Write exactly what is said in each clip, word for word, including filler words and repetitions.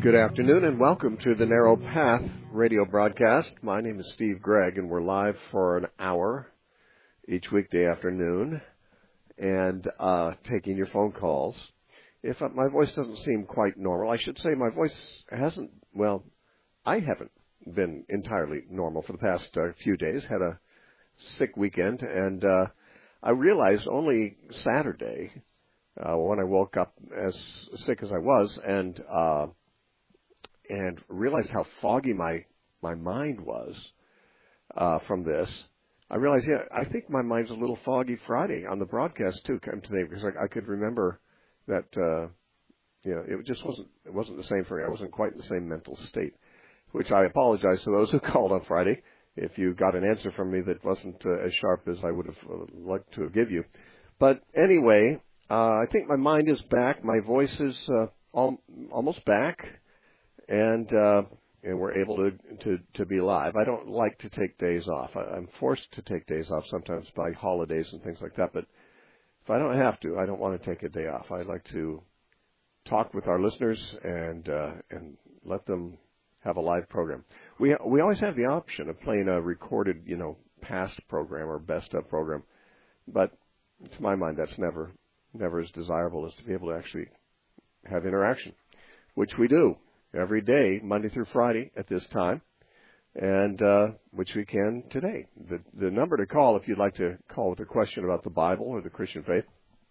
Good afternoon and welcome to the Narrow Path radio broadcast. My name is Steve Gregg and we're live for an hour each weekday afternoon and uh, taking your phone calls. If my voice doesn't seem quite normal, I should say my voice hasn't, well, I haven't been entirely normal for the past uh, few days. Had a sick weekend and uh, I realized only Saturday uh, when I woke up as sick as I was and uh, and realized how foggy my, my mind was uh, from this. I realized, yeah, I think my mind's a little foggy Friday on the broadcast too today because I, I could remember that, uh, you know, it just wasn't, it wasn't the same for me. I wasn't quite in the same mental state, which I apologize to those who called on Friday if you got an answer from me that wasn't uh, as sharp as I would have uh, liked to give you. But anyway, uh, I think my mind is back. My voice is uh, al- almost back. And, uh, and we're able to, to, to be live. I don't like to take days off. I, I'm forced to take days off sometimes by holidays and things like that. But if I don't have to, I don't want to take a day off. I like to talk with our listeners and uh, and let them have a live program. We we always have the option of playing a recorded, you know, past program or best of program. But to my mind, that's never never as desirable as to be able to actually have interaction, which we do every day, Monday through Friday at this time, and uh, which we can today. The, the number to call, if you'd like to call with a question about the Bible or the Christian faith,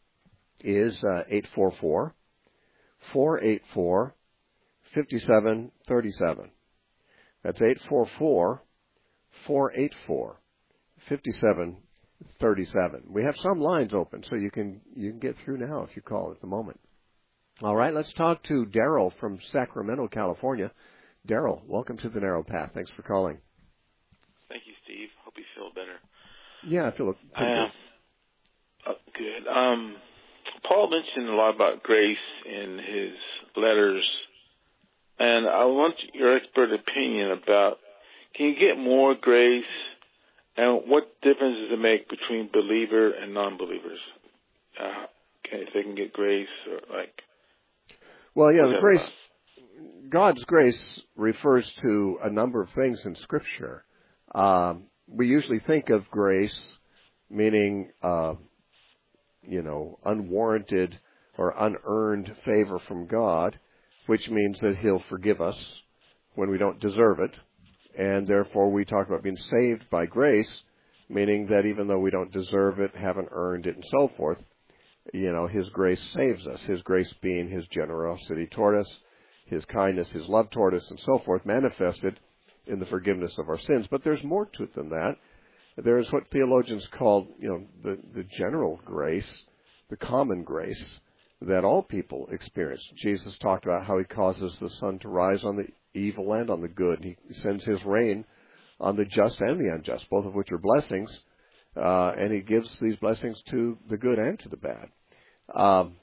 is uh, eight four four, four eight four, five seven three seven. That's eight four four, four eight four, five seven three seven. We have some lines open, so you can you can get through now if you call at the moment. All right, let's talk to Daryl from Sacramento, California. Daryl, welcome to the Narrow Path. Thanks for calling. Thank you, Steve. Hope you feel better. Yeah, I feel pretty uh, good. Uh, good. Um, Paul mentioned a lot about grace in his letters, and I want your expert opinion about, can you get more grace, and what difference does it make between believer and non-believers? Uh, can, if they can get grace, or like... Well, yeah, the grace, God's grace refers to a number of things in Scripture. Um, we usually think of grace meaning, uh, you know, unwarranted or unearned favor from God, which means that He'll forgive us when we don't deserve it. And therefore we talk about being saved by grace, meaning that even though we don't deserve it, haven't earned it, and so forth, you know, His grace saves us, His grace being His generosity toward us, His kindness, His love toward us, and so forth, manifested in the forgiveness of our sins. But there's more to it than that. There's what theologians call, you know, the, the general grace, the common grace that all people experience. Jesus talked about how He causes the sun to rise on the evil and on the good. He sends His rain on the just and the unjust, both of which are blessings. Uh, and He gives these blessings to the good and to the bad. Um,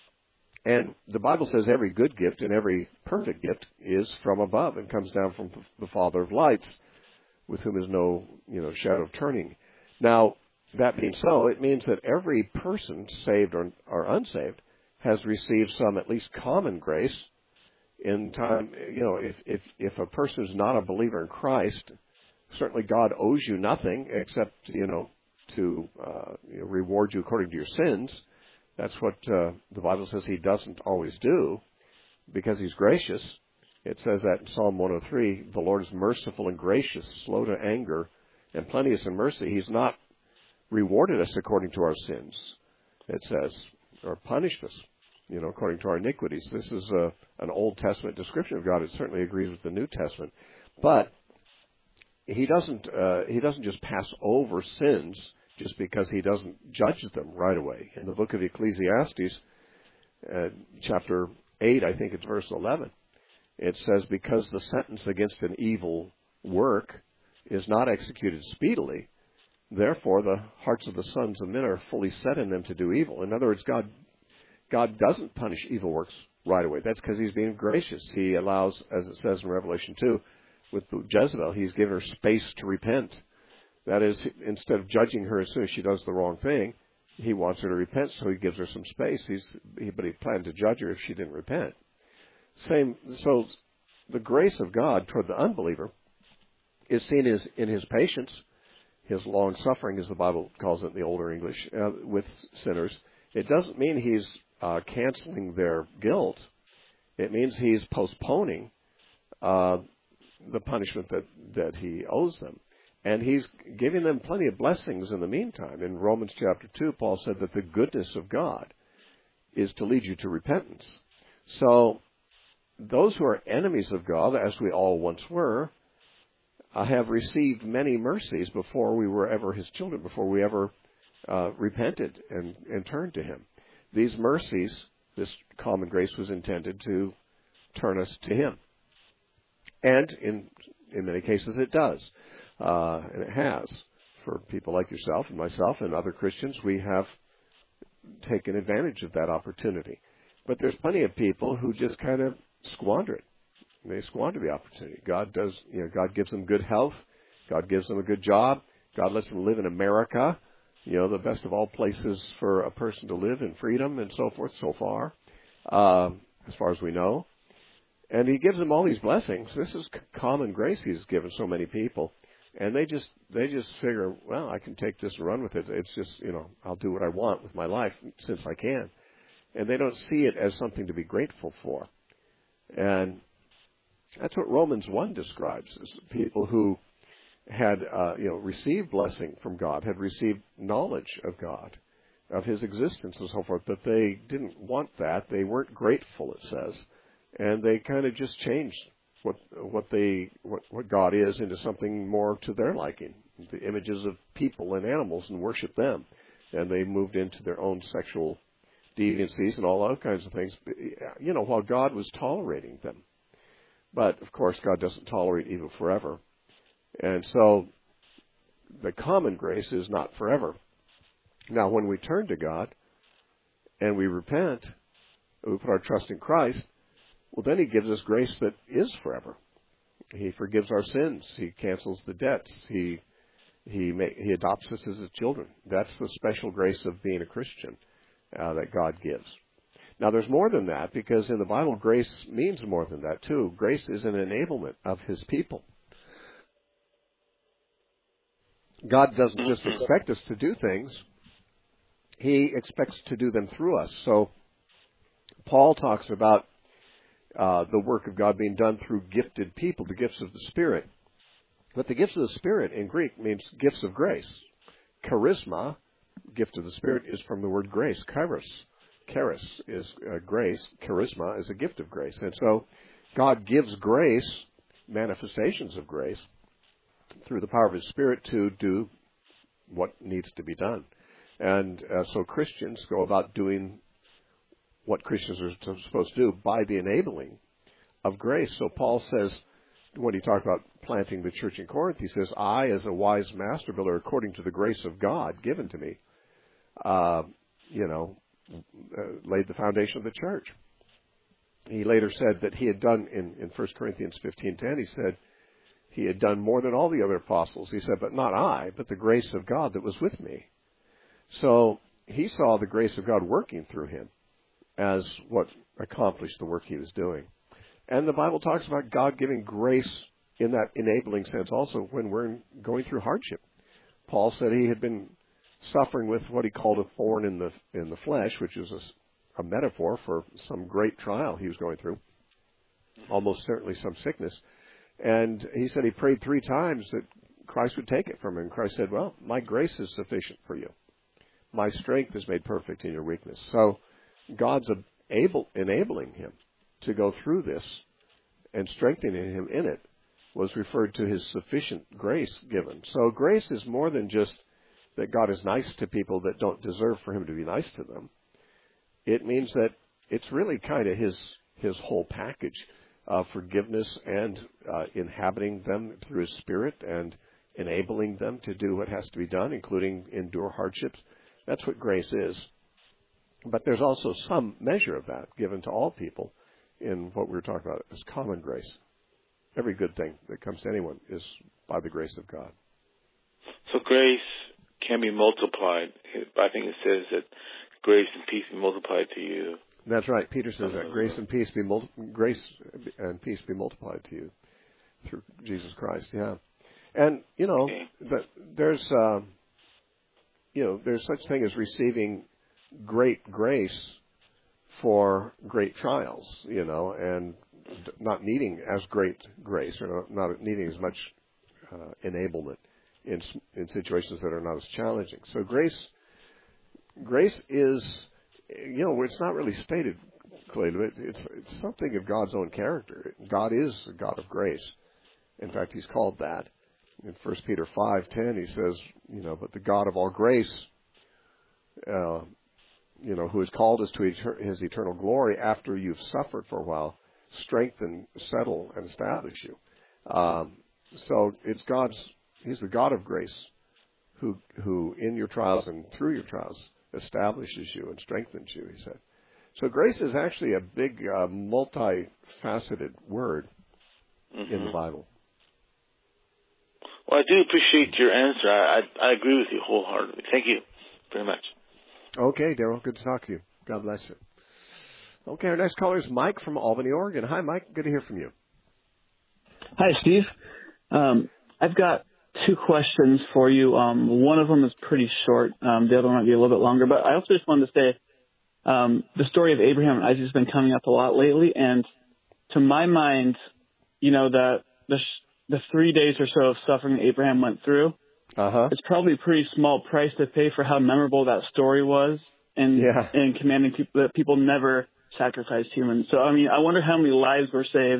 and the Bible says every good gift and every perfect gift is from above and comes down from the Father of lights, with whom is no, you know, shadow of turning. Now, that being so, it means that every person, saved or, or unsaved, has received some at least common grace in time. You know, if, if, if a person is not a believer in Christ, certainly God owes you nothing except, you know, to uh, you know, reward you according to your sins. That's what uh, the Bible says He doesn't always do because He's gracious. It says that in Psalm one oh three, the Lord is merciful and gracious, slow to anger, and plenteous in mercy. He's not rewarded us according to our sins, it says, or punished us, you know, according to our iniquities. This is a, an Old Testament description of God. It certainly agrees with the New Testament. But He doesn't uh, he doesn't just pass over sins just because He doesn't judge them right away. In the book of Ecclesiastes, uh, chapter eight, I think it's verse eleven, it says, because the sentence against an evil work is not executed speedily, therefore the hearts of the sons of men are fully set in them to do evil. In other words, God God doesn't punish evil works right away. That's because He's being gracious. He allows, as it says in Revelation two, with Jezebel, He's given her space to repent. That is, instead of judging her as soon as she does the wrong thing, He wants her to repent, so He gives her some space. He's, he, but He planned to judge her if she didn't repent. Same. So the grace of God toward the unbeliever is seen as in his patience, his long suffering, as the Bible calls it in the older English, uh, with sinners. It doesn't mean he's uh, canceling their guilt. It means he's postponing uh, the punishment that, that he owes them. And he's giving them plenty of blessings in the meantime. In Romans chapter two, Paul said that the goodness of God is to lead you to repentance. So those who are enemies of God, as we all once were, uh, have received many mercies before we were ever his children, before we ever uh, repented and, and turned to him. These mercies, this common grace, was intended to turn us to him. And in in many cases it does. Uh, and it has. For people like yourself and myself and other Christians, we have taken advantage of that opportunity. But there's plenty of people who just kind of squander it. They squander the opportunity. God does, you know, God gives them good health. God gives them a good job. God lets them live in America, you know, the best of all places for a person to live in freedom and so forth so far, uh, as far as we know. And he gives them all these blessings. This is common grace he's given so many people. And they just they just figure, well, I can take this and run with it. It's just, you know, I'll do what I want with my life since I can. And they don't see it as something to be grateful for. And that's what Romans one describes, as people who had, uh, you know, received blessing from God, had received knowledge of God, of his existence and so forth, but they didn't want that. They weren't grateful, it says. And they kind of just changed what what they what, what God is into something more to their liking, the images of people and animals, and worship them. And they moved into their own sexual deviancies and all other kinds of things, you know, while God was tolerating them. But, of course, God doesn't tolerate evil forever. And so the common grace is not forever. Now, when we turn to God and we repent, we put our trust in Christ, well, then he gives us grace that is forever. He forgives our sins. He cancels the debts. He he may, he adopts us as his children. That's the special grace of being a Christian uh, that God gives. Now, there's more than that, because in the Bible, grace means more than that, too. Grace is an enablement of his people. God doesn't just expect us to do things. He expects to do them through us. So Paul talks about uh, the work of God being done through gifted people, the gifts of the Spirit. But the gifts of the Spirit in Greek means gifts of grace. Charisma, gift of the Spirit, is from the word grace, charis. Charis is uh, grace. Charisma is a gift of grace. And so God gives grace, manifestations of grace, through the power of his Spirit to do what needs to be done. And uh, so Christians go about doing what Christians are supposed to do by the enabling of grace. So Paul says, when he talked about planting the church in Corinth, he says, I, as a wise master builder, according to the grace of God given to me, uh, you know, uh, laid the foundation of the church. He later said that he had done, in, in First Corinthians fifteen ten, he said, he had done more than all the other apostles. He said, but not I, but the grace of God that was with me. So he saw the grace of God working through him as what accomplished the work he was doing. And the Bible talks about God giving grace in that enabling sense also when we're going through hardship. Paul said he had been suffering with what he called a thorn in the in the flesh, which is a, a metaphor for some great trial he was going through, almost certainly some sickness. And he said he prayed three times that Christ would take it from him. And Christ said, well, my grace is sufficient for you. My strength is made perfect in your weakness. So God's able, enabling him to go through this and strengthening him in it was referred to his sufficient grace given. So grace is more than just that God is nice to people that don't deserve for him to be nice to them. It means that it's really kind of his his whole package. Uh, forgiveness and uh, inhabiting them through his Spirit and enabling them to do what has to be done, including endure hardships. That's what grace is. But there's also some measure of that given to all people in what we're talking about as common grace. Every good thing that comes to anyone is by the grace of God. So grace can be multiplied. I think it says that grace and peace be multiplied to you. That's right. Peter says that grace and peace be mul- grace and peace be multiplied to you through Jesus Christ. Yeah, and you know okay. that there's uh, you know there's such thing as receiving great grace for great trials. You know, and not needing as great grace or not needing as much uh, enablement in in situations that are not as challenging. So grace grace is. You know, it's not really stated clearly, but it's, it's something of God's own character. God is a God of grace. In fact, he's called that. In First Peter five ten, he says, you know, but the God of all grace, uh, you know, who has called us to etern- his eternal glory after you've suffered for a while, strengthen, settle, and establish you. Um, so it's God's, he's the God of grace who, who in your trials and through your trials establishes you and strengthens you, he said. So grace is actually a big, uh, multifaceted word mm-hmm. in the Bible. Well, I do appreciate your answer. I, I, I agree with you wholeheartedly. Thank you very much. Okay, Daryl. Good to talk to you. God bless you. Okay, our next caller is Mike from Albany, Oregon. Hi, Mike. Good to hear from you. Hi, Steve. Um, I've got two questions for you. Um, one of them is pretty short. Um, the other one might be a little bit longer. But I also just wanted to say um, the story of Abraham and Isaac has been coming up a lot lately. And to my mind, you know, the the, the three days or so of suffering that Abraham went through, uh-huh. it's probably a pretty small price to pay for how memorable that story was and yeah. in commanding people that people never sacrificed humans. So, I mean, I wonder how many lives were saved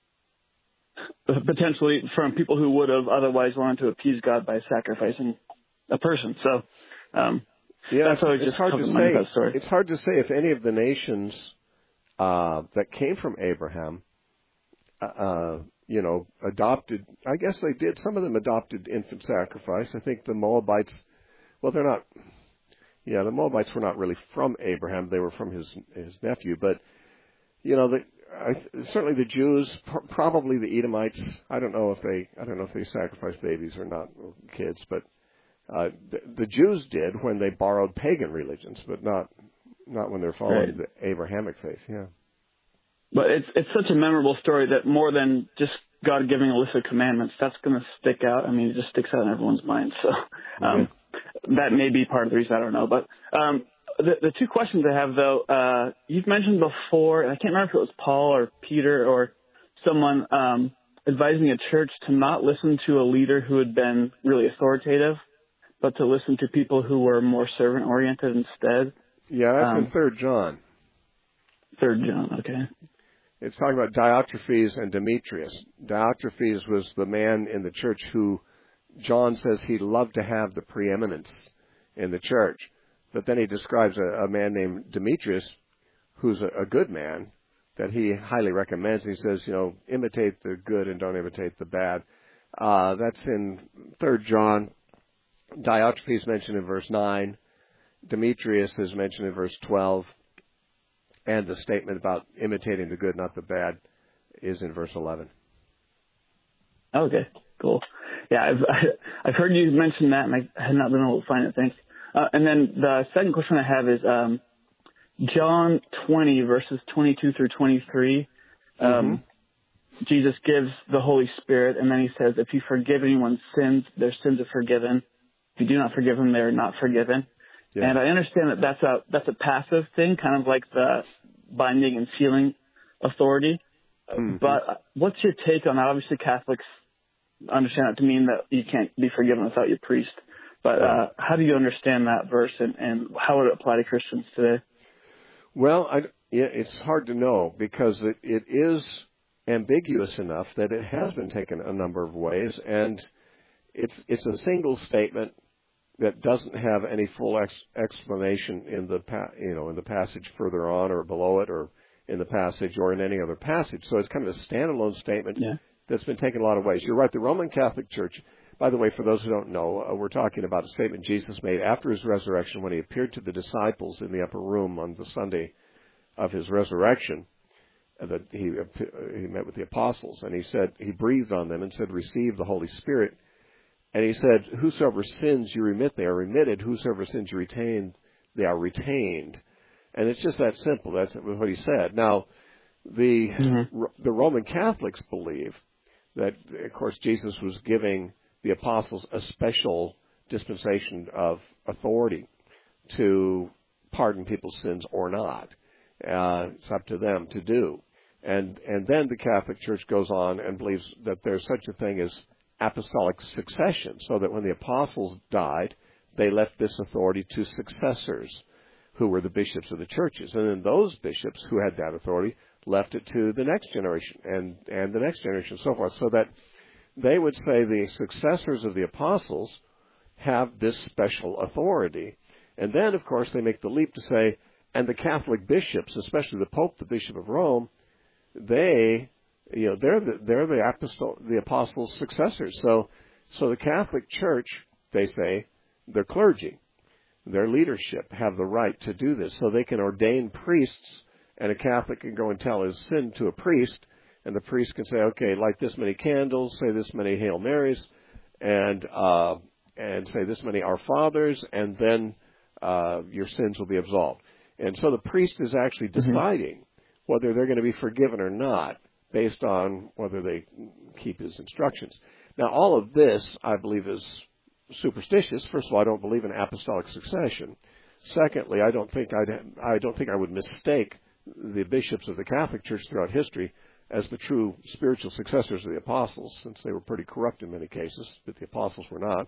potentially from people who would have otherwise wanted to appease God by sacrificing a person. So, um, yeah, that's always it's just hard to say. That story. It's hard to say if any of the nations uh, that came from Abraham, uh, you know, adopted. I guess they did. Some of them adopted infant sacrifice. I think the Moabites. Well, they're not. Yeah, the Moabites were not really from Abraham. They were from his his nephew. But you know, the. I, certainly the Jews, pr- probably the Edomites. I don't know if they, I don't know if they sacrificed babies or not, or kids, but uh, the, the Jews did when they borrowed pagan religions, but not, not when they're following right. the Abrahamic faith. Yeah. But it's it's such a memorable story that more than just God giving a list of commandments, that's going to stick out. I mean, it just sticks out in everyone's mind. So um, yeah. that may be part of the reason. I don't know, but. Um, The, the two questions I have, though, uh, you've mentioned before, and I can't remember if it was Paul or Peter or someone um, advising a church to not listen to a leader who had been really authoritative, but to listen to people who were more servant-oriented instead. Yeah, that's um, in Third John. Third John, okay. It's talking about Diotrephes and Demetrius. Diotrephes was the man in the church who John says he loved to have the preeminence in the church. But then he describes a, a man named Demetrius, who's a, a good man, that he highly recommends. He says, you know, imitate the good and don't imitate the bad. Uh, that's in Third John. Diotrephes mentioned in verse nine. Demetrius is mentioned in verse twelve. And the statement about imitating the good, not the bad, is in verse eleven. Okay, cool. Yeah, I've I've heard you mention that, and I had not been able to find it. Thanks. Uh, and then the second question I have is um, John twenty, verses twenty-two through twenty-three. Um, mm-hmm. Jesus gives the Holy Spirit, and then he says, if you forgive anyone's sins, their sins are forgiven. If you do not forgive them, they are not forgiven. Yeah. And I understand that that's a, that's a passive thing, kind of like the binding and sealing authority. Mm-hmm. But what's your take on that? Obviously, Catholics understand that to mean that you can't be forgiven without your priest. But uh, how do you understand that verse, and, and how would it apply to Christians today? Well, I, yeah, it's hard to know because it, it is ambiguous enough that it has been taken a number of ways, and it's it's a single statement that doesn't have any full ex, explanation in the pa- you know in the passage further on or below it or in the passage or in any other passage. So it's kind of a standalone statement yeah. that's been taken a lot of ways. You're right. The Roman Catholic Church. By the way, for those who don't know, uh, we're talking about a statement Jesus made after his resurrection when he appeared to the disciples in the upper room on the Sunday of his resurrection. Uh, that he uh, he met with the apostles, and he said he breathed on them and said, "Receive the Holy Spirit." And he said, "Whosoever sins you remit, they are remitted. Whosoever sins you retain, they are retained." And it's just that simple. That's what he said. Now, the mm-hmm. the Roman Catholics believe that, of course, Jesus was giving the apostles a special dispensation of authority to pardon people's sins or not. Uh, it's up to them to do. And and then the Catholic Church goes on and believes that there's such a thing as apostolic succession, so that when the apostles died, they left this authority to successors who were the bishops of the churches. And then those bishops who had that authority left it to the next generation and, and the next generation and so forth, so that they would say the successors of the apostles have this special authority. And then, of course, they make the leap to say, and the Catholic bishops, especially the Pope, the Bishop of Rome, they, you know, they're the, they're the apostol, the apostles' successors. So, so the Catholic Church, they say, their clergy, their leadership have the right to do this. So they can ordain priests, and a Catholic can go and tell his sin to a priest, and the priest can say, okay, light this many candles, say this many Hail Marys, and uh, and say this many Our Fathers, and then uh, your sins will be absolved. And so the priest is actually deciding mm-hmm. whether they're going to be forgiven or not, based on whether they keep his instructions. Now, all of this, I believe, is superstitious. First of all, I don't believe in apostolic succession. Secondly, I don't think I'd, I don't think I would mistake the bishops of the Catholic Church throughout history as the true spiritual successors of the apostles, since they were pretty corrupt in many cases, but the apostles were not.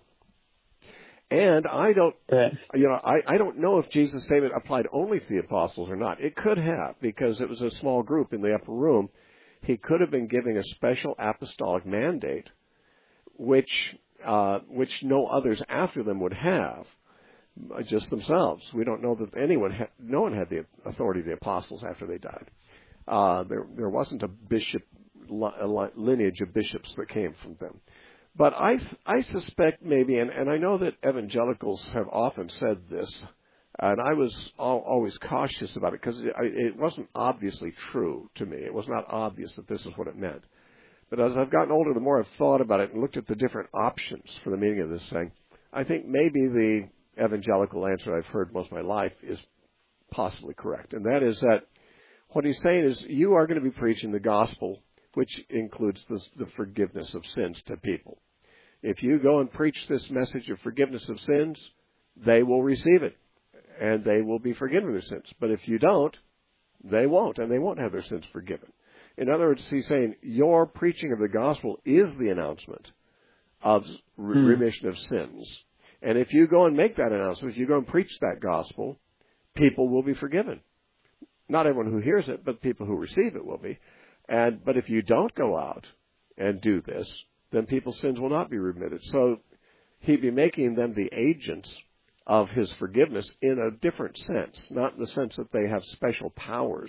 And I don't, you know, I, I don't know if Jesus' statement applied only to the apostles or not. It could have, because it was a small group in the upper room. He could have been giving a special apostolic mandate, which uh, which no others after them would have, just themselves. We don't know that anyone, had, no one had the authority of the apostles after they died. Uh, there, there wasn't a bishop a lineage of bishops that came from them. But I, I suspect maybe, and, and I know that evangelicals have often said this, and I was all, always cautious about it because it, it wasn't obviously true to me. It was not obvious that this is what it meant. But as I've gotten older, the more I've thought about it and looked at the different options for the meaning of this thing, I think maybe the evangelical answer I've heard most of my life is possibly correct. And that is that what he's saying is you are going to be preaching the gospel, which includes the, the forgiveness of sins to people. If you go and preach this message of forgiveness of sins, they will receive it, and they will be forgiven their sins. But if you don't, they won't, and they won't have their sins forgiven. In other words, he's saying your preaching of the gospel is the announcement of re- hmm. remission of sins. And if you go and make that announcement, if you go and preach that gospel, people will be forgiven. Not everyone who hears it, but people who receive it will be. And but if you don't go out and do this, then people's sins will not be remitted. So he'd be making them the agents of his forgiveness in a different sense, not in the sense that they have special powers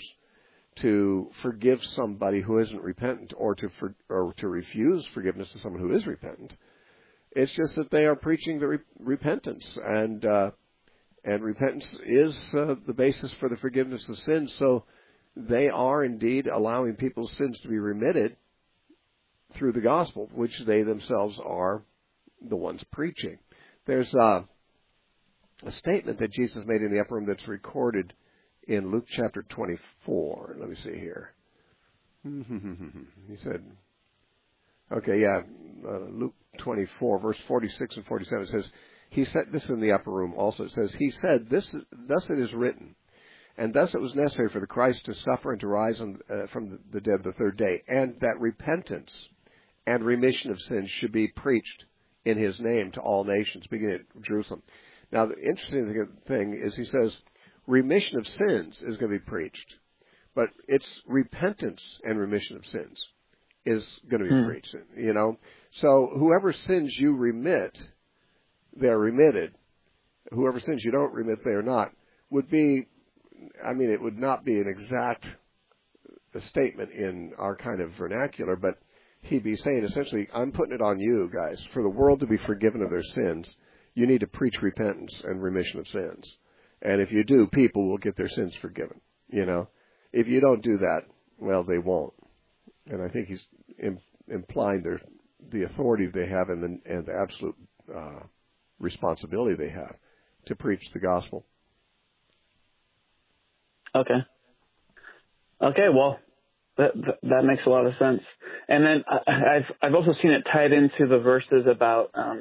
to forgive somebody who isn't repentant or to for, or to refuse forgiveness to someone who is repentant. It's just that they are preaching the re- repentance, and uh, and repentance is uh, the basis for the forgiveness of sins. So they are indeed allowing people's sins to be remitted through the gospel, which they themselves are the ones preaching. There's uh, a statement that Jesus made in the upper room that's recorded in Luke chapter twenty-four. Let me see here. He said, okay, yeah, uh, Luke twenty-four, verse forty-six and forty-seven, it says, he said, this is in the upper room also, it says, he said, this, thus it is written, and thus it was necessary for the Christ to suffer and to rise on, uh, from the dead the third day, and that repentance and remission of sins should be preached in his name to all nations, beginning at Jerusalem. Now, the interesting thing is he says remission of sins is going to be preached, but it's repentance and remission of sins is going to be hmm. preached, you know. So whoever sins you remit, they're remitted. Whoever sins you don't remit, they are not, would be, I mean, it would not be an exact statement in our kind of vernacular, but he'd be saying essentially, I'm putting it on you guys. For the world to be forgiven of their sins, you need to preach repentance and remission of sins. And if you do, people will get their sins forgiven, you know. If you don't do that, well, they won't. And I think he's im- implying their, the authority they have and the, and the absolute uh, responsibility they have to preach the gospel. Okay. Okay, well, that that makes a lot of sense. And then I've I've also seen it tied into the verses about um,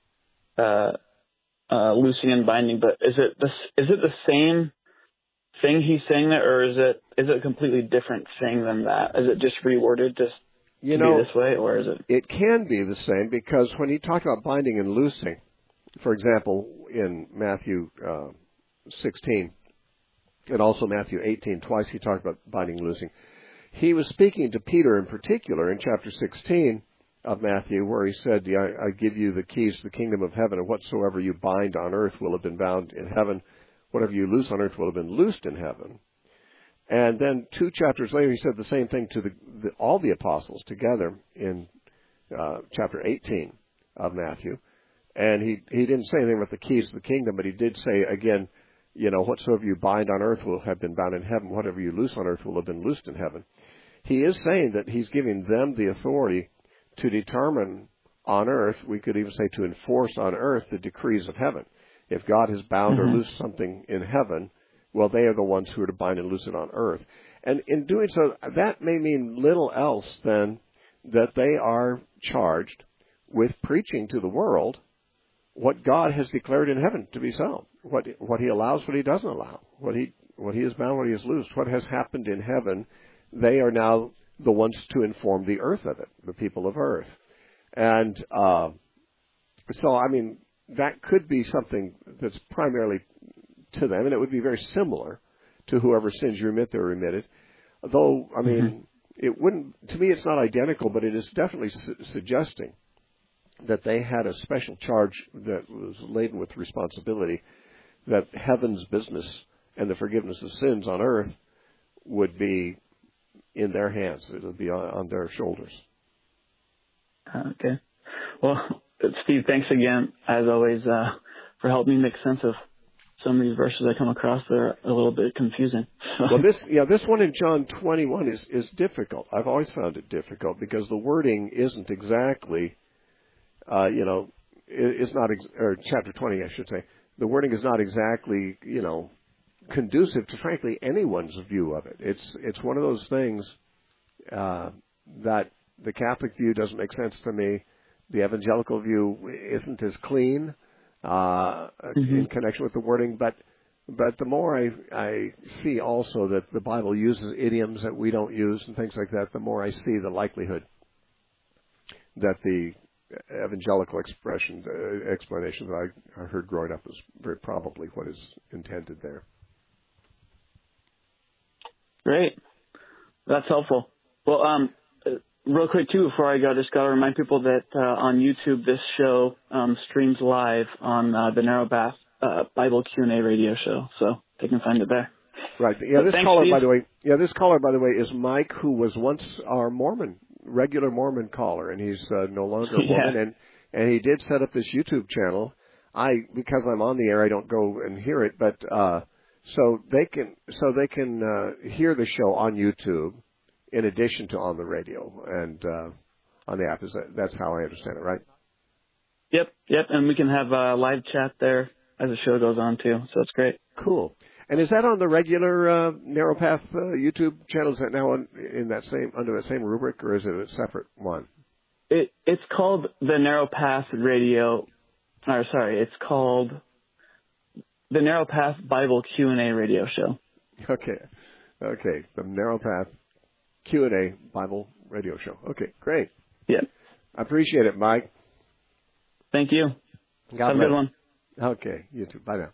uh, uh, loosing and binding. But is it this is it the same thing he's saying there, or is it is it a completely different thing than that? Is it just reworded just you to know, be this way, or is it? It can be the same, because when he talked about binding and loosing, for example, in Matthew uh, sixteen and also Matthew eighteen, twice he talked about binding and loosing. He was speaking to Peter in particular in chapter sixteen of Matthew, where he said, I, I give you the keys to the kingdom of heaven, and whatsoever you bind on earth will have been bound in heaven. Whatever you loose on earth will have been loosed in heaven. And then two chapters later, he said the same thing to the, the, all the apostles together in uh, chapter eighteen of Matthew. And he, he didn't say anything about the keys to the kingdom, but he did say, again, you know, whatsoever you bind on earth will have been bound in heaven. Whatever you loose on earth will have been loosed in heaven. He is saying that he's giving them the authority to determine on earth, we could even say to enforce on earth, the decrees of heaven. If God has bound mm-hmm. or loosed something in heaven, well, they are the ones who are to bind and loose it on earth. And in doing so, that may mean little else than that they are charged with preaching to the world what God has declared in heaven to be so. What what he allows, what he doesn't allow. What he what he has bound, what he has loosed. What has happened in heaven, they are now the ones to inform the earth of it, the people of earth. And uh, so, I mean, that could be something that's primarily to them, and it would be very similar to whoever sins you remit, they're remitted. Though, I mean, mm-hmm. it wouldn't, to me it's not identical, but it is definitely su- suggesting that they had a special charge that was laden with responsibility, that heaven's business and the forgiveness of sins on earth would be in their hands. It would be on, on their shoulders. Okay. Well, Steve, thanks again, as always, uh, for helping me make sense of some of these verses I come across. They're a little bit confusing. Well, this, yeah, this one in John twenty-one is, is difficult. I've always found it difficult because the wording isn't exactly, uh, you know, it's not, ex- or chapter twenty, I should say. The wording is not exactly, you know, conducive to, frankly, anyone's view of it. It's it's one of those things uh, that the Catholic view doesn't make sense to me. The evangelical view isn't as clean uh, mm-hmm. in connection with the wording, but but the more I, I see also that the Bible uses idioms that we don't use and things like that, the more I see the likelihood that the evangelical expression, uh, explanation that I, I heard growing up is very probably what is intended there. Great. That's helpful. Well, um, real quick, too, before I go, I just got to remind people that uh, on YouTube, this show um, streams live on uh, the Narrow Path uh, Bible Q and A radio show, so they can find it there. Right. Yeah, this Thanks, caller, Steve. by the way, yeah, this caller, by the way, is Mike, who was once our Mormon, regular Mormon caller, and he's uh, no longer a Mormon, yeah. and and he did set up this YouTube channel. I, because I'm on the air, I don't go and hear it, but uh, so they can so they can uh, hear the show on YouTube in addition to on the radio and uh, on the app. Is that, that's how I understand it, right? Yep, yep, and we can have a live chat there as the show goes on too. So it's great. Cool. And is that on the regular uh, Narrow Path uh, YouTube channel? Is that now on, in that same under that same rubric, or is it a separate one? It it's called the Narrow Path Radio. Or sorry, it's called the Narrow Path Bible Q and A Radio Show. Okay, okay, the Narrow Path Q and A Bible Radio Show. Okay, great. Yeah, I appreciate it, Mike. Thank you. God Have bless. a good one. Okay, you too. Bye now.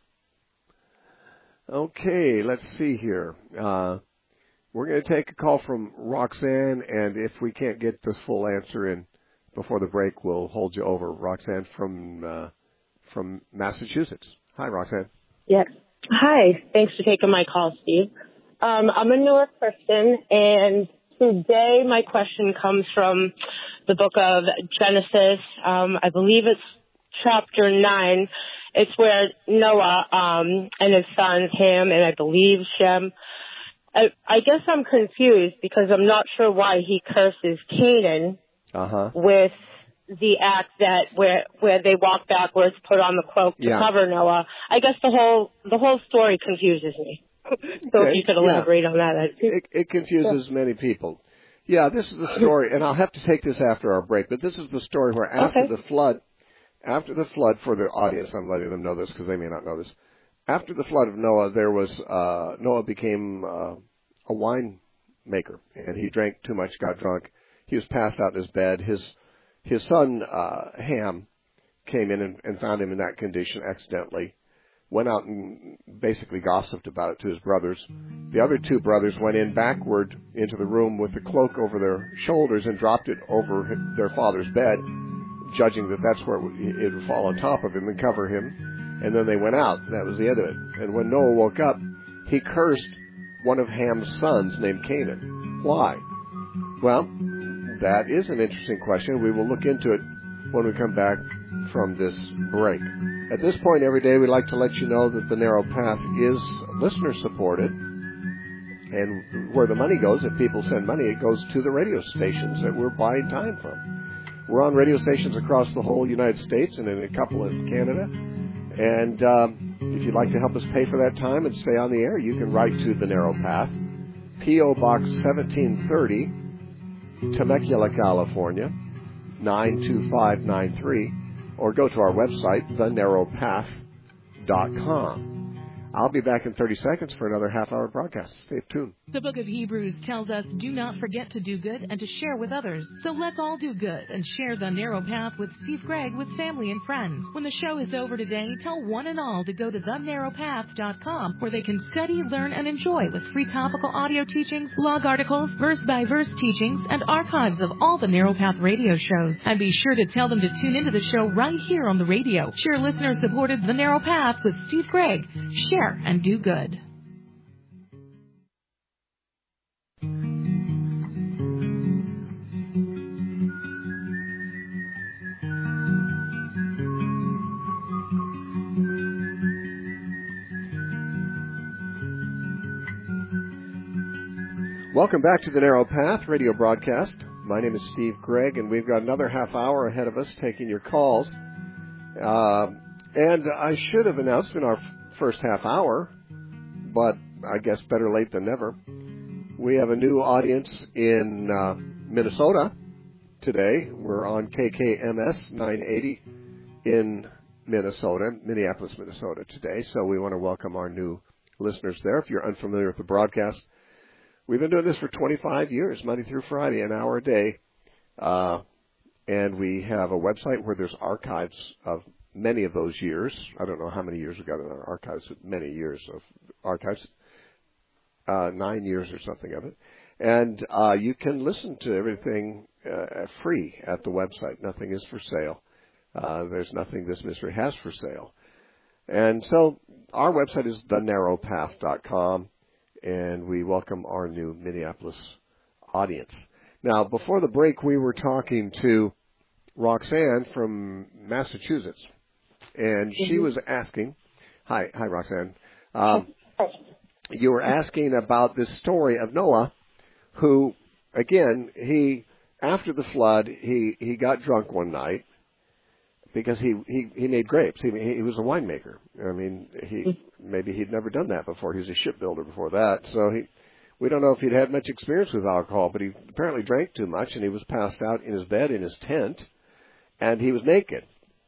Okay, let's see here. Uh, we're going to take a call from Roxanne, and if we can't get this full answer in before the break, we'll hold you over. Roxanne from uh, from Massachusetts. Hi, Roxanne. Yes. Hi. Thanks for taking my call, Steve. Um, I'm a newer Christian, and today my question comes from the book of Genesis. Um, I believe it's chapter nine. It's where Noah um, and his sons, Ham and I believe Shem. I, I guess I'm confused because I'm not sure why he curses Canaan uh-huh. with the act that where where they walk backwards, put on the cloak to yeah. cover Noah. I guess the whole the whole story confuses me. So okay. if you could elaborate yeah. on that. It, it confuses yeah. many people. Yeah, this is the story, and I'll have to take this after our break, but this is the story where after okay. the flood, after the flood, for the audience, I'm letting them know this because they may not know this. After the flood of Noah, there was, uh, Noah became uh, a wine maker, and he drank too much, got drunk. He was passed out in his bed. His his son, uh, Ham, came in and, and found him in that condition accidentally, went out and basically gossiped about it to his brothers. The other two brothers went in backward into the room with the cloak over their shoulders and dropped it over their father's bed, judging that that's where it would fall on top of him and cover him. And then they went out. That was the end of it. And when Noah woke up, he cursed one of Ham's sons named Canaan. Why? Well, that is an interesting question. We will look into it when we come back from this break. At this point every day, we'd like to let you know that the Narrow Path is listener-supported. And where the money goes, if people send money, it goes to the radio stations that we're buying time from. We're on radio stations across the whole United States and in a couple in Canada. And um, if you'd like to help us pay for that time and stay on the air, you can write to the Narrow Path, P O Box seventeen thirty, Temecula, California, nine two five nine three, or go to our website, the narrow path dot com. I'll be back in thirty seconds for another half-hour broadcast. Stay tuned. The book of Hebrews tells us, do not forget to do good and to share with others. So let's all do good and share the Narrow Path with Steve Gregg with family and friends. When the show is over today, tell one and all to go to the narrow path dot com, where they can study, learn, and enjoy with free topical audio teachings, blog articles, verse-by-verse teachings, and archives of all the Narrow Path radio shows. And be sure to tell them to tune into the show right here on the radio. Share listener-supported The Narrow Path with Steve Gregg. Share and do good. Welcome back to the Narrow Path radio broadcast. My name is Steve Gregg, and we've got another half hour ahead of us taking your calls. Uh, and I should have announced in our first half hour, but I guess better late than never. We have a new audience in uh, Minnesota today. We're on K K M S nine eighty in Minnesota, Minneapolis, Minnesota today. So we want to welcome our new listeners there. If you're unfamiliar with the broadcast, we've been doing this for twenty-five years, Monday through Friday, an hour a day. Uh, and we have a website where there's archives of many of those years. I don't know how many years we got in our archives, but many years of archives, uh, nine years or something of it. And uh, you can listen to everything uh, free at the website. Nothing is for sale. Uh, there's nothing this ministry has for sale. And so our website is the narrow path dot com, and we welcome our new Minneapolis audience. Now, before the break, we were talking to Roxanne from Massachusetts. And she was asking, hi, hi, Roxanne. Um, you were asking about this story of Noah, who, again, he, after the flood, he, he got drunk one night because he, he, he made grapes. He, he was a winemaker. I mean, he, maybe he'd never done that before. He was a shipbuilder before that. So he, we don't know if he'd had much experience with alcohol, but he apparently drank too much, and he was passed out in his bed in his tent, and he was naked,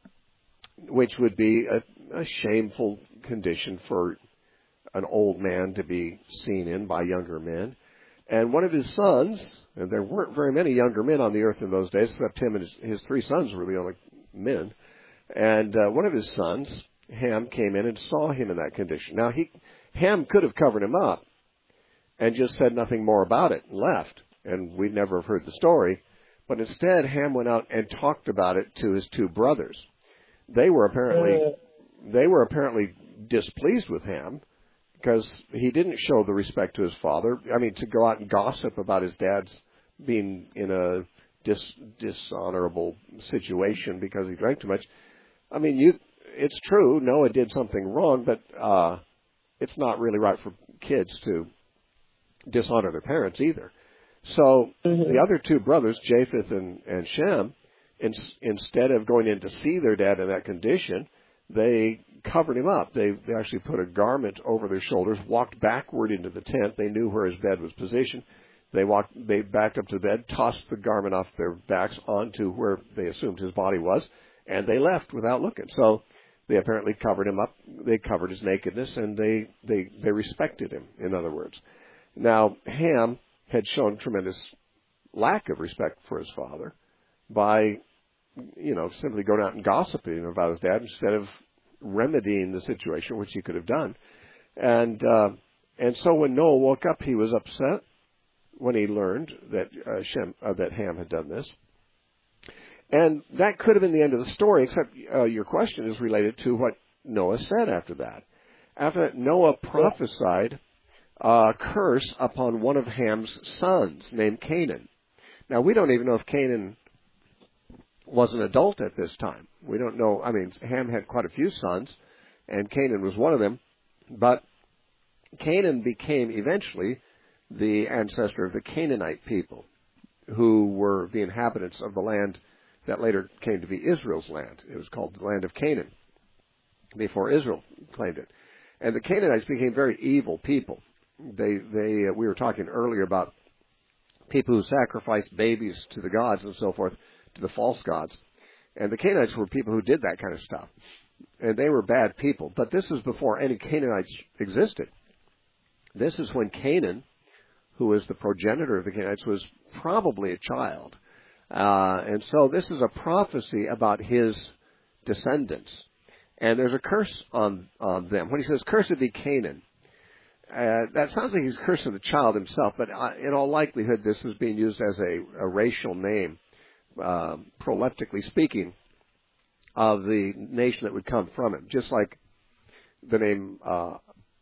which would be a, a shameful condition for an old man to be seen in by younger men. And one of his sons, and there weren't very many younger men on the earth in those days, except him and his, his three sons were the only men. And uh, one of his sons, Ham, came in and saw him in that condition. Now, he Ham could have covered him up and just said nothing more about it and left, and we'd never have heard the story. But instead, Ham went out and talked about it to his two brothers. They were apparently they were apparently displeased with Ham because he didn't show the respect to his father. I mean, to go out and gossip about his dad's being in a dis, dishonorable situation because he drank too much. I mean, you it's true, Noah did something wrong, but uh, it's not really right for kids to dishonor their parents either. So mm-hmm. the other two brothers, Japheth and, and Shem, in, instead of going in to see their dad in that condition, they covered him up. They, they actually put a garment over their shoulders, walked backward into the tent. They knew where his bed was positioned. They walked, they backed up to the bed, tossed the garment off their backs onto where they assumed his body was, and they left without looking. So they apparently covered him up. They covered his nakedness, and they, they, they respected him, in other words. Now, Ham had shown tremendous lack of respect for his father by, you know, simply going out and gossiping about his dad instead of remedying the situation, which he could have done. And uh, and so when Noah woke up, he was upset when he learned that uh, Shem uh, that Ham had done this. And that could have been the end of the story, except uh, your question is related to what Noah said after that. After that, Noah prophesied a curse upon one of Ham's sons named Canaan. Now, we don't even know if Canaan was an adult at this time. We don't know. I mean, Ham had quite a few sons, and Canaan was one of them. But Canaan became eventually the ancestor of the Canaanite people, who were the inhabitants of the land that later came to be Israel's land. It was called the land of Canaan before Israel claimed it. And the Canaanites became very evil people. They, they, uh, we were talking earlier about people who sacrificed babies to the gods and so forth, to the false gods. And the Canaanites were people who did that kind of stuff. And they were bad people. But this is before any Canaanites existed. This is when Canaan, who was the progenitor of the Canaanites, was probably a child. Uh, and so this is a prophecy about his descendants. And there's a curse on, on them. When he says, cursed be Canaan, uh, that sounds like he's cursing the child himself, but uh, in all likelihood this is being used as a, a racial name, uh, proleptically speaking, of the nation that would come from him. Just like the name uh,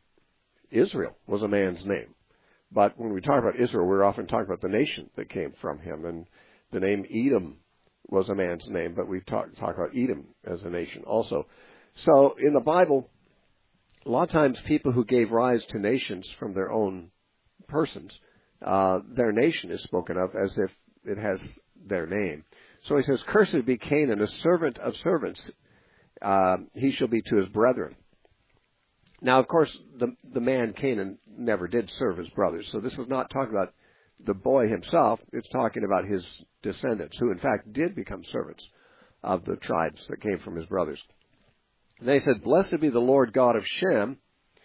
Israel was a man's name. But when we talk about Israel, we're often talking about the nation that came from him. And the name Edom was a man's name, but we talk, talk about Edom as a nation also. So in the Bible, a lot of times people who gave rise to nations from their own persons, uh, their nation is spoken of as if it has their name. So he says, cursed be Canaan, a servant of servants. Uh, he shall be to his brethren. Now, of course, the, the man Canaan never did serve his brothers. So this is not talking about the boy himself. It's talking about his descendants, who in fact did become servants of the tribes that came from his brothers. And they said, blessed be the Lord God of Shem,